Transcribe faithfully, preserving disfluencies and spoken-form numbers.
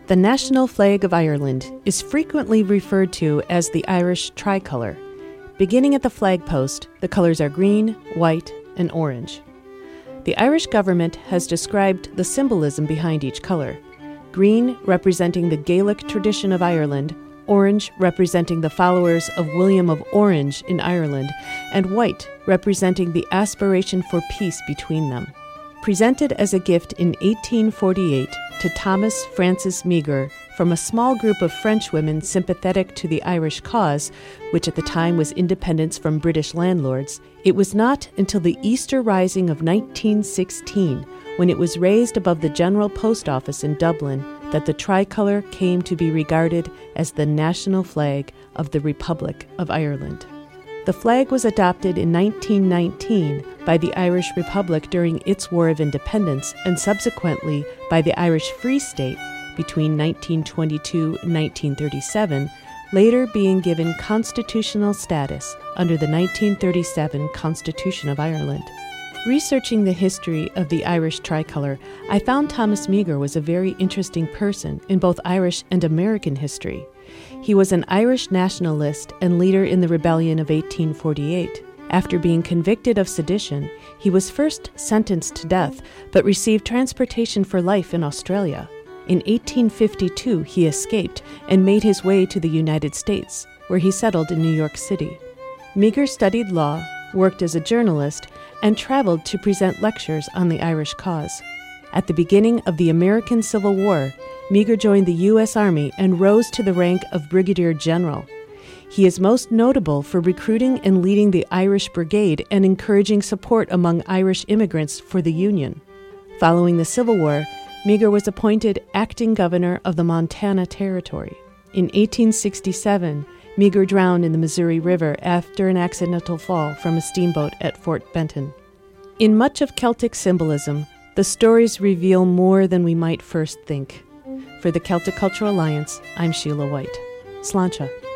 The national flag of Ireland is frequently referred to as the Irish tricolour. Beginning at the flagpost, the colours are green, white, and orange. The Irish government has described the symbolism behind each colour. Green representing the Gaelic tradition of Ireland, orange representing the followers of William of Orange in Ireland, and white representing the aspiration for peace between them. Presented as a gift in eighteen forty-eight to Thomas Francis Meagher from a small group of French women sympathetic to the Irish cause, which at the time was independence from British landlords, it was not until the Easter Rising of nineteen sixteen, when it was raised above the General Post Office in Dublin, that the tricolour came to be regarded as the national flag of the Republic of Ireland. The flag was adopted in nineteen nineteen by the Irish Republic during its War of Independence and subsequently by the Irish Free State between nineteen twenty-two and nineteen thirty-seven, later being given constitutional status under the nineteen thirty-seven Constitution of Ireland. Researching the history of the Irish tricolour, I found Thomas Meagher was a very interesting person in both Irish and American history. He was an Irish nationalist and leader in the rebellion of eighteen forty-eight. After being convicted of sedition, he was first sentenced to death, but received transportation for life in Australia. In eighteen fifty-two, he escaped and made his way to the United States, where he settled in New York City. Meagher studied law, worked as a journalist, and traveled to present lectures on the Irish cause. At the beginning of the American Civil War, Meagher joined the U S Army and rose to the rank of Brigadier General. He is most notable for recruiting and leading the Irish Brigade and encouraging support among Irish immigrants for the Union. Following the Civil War, Meagher was appointed acting governor of the Montana Territory. In eighteen sixty-seven, Meagher drowned in the Missouri River after an accidental fall from a steamboat at Fort Benton. In much of Celtic symbolism, the stories reveal more than we might first think. For the Celtic Cultural Alliance, I'm Sheila White. Sláinte.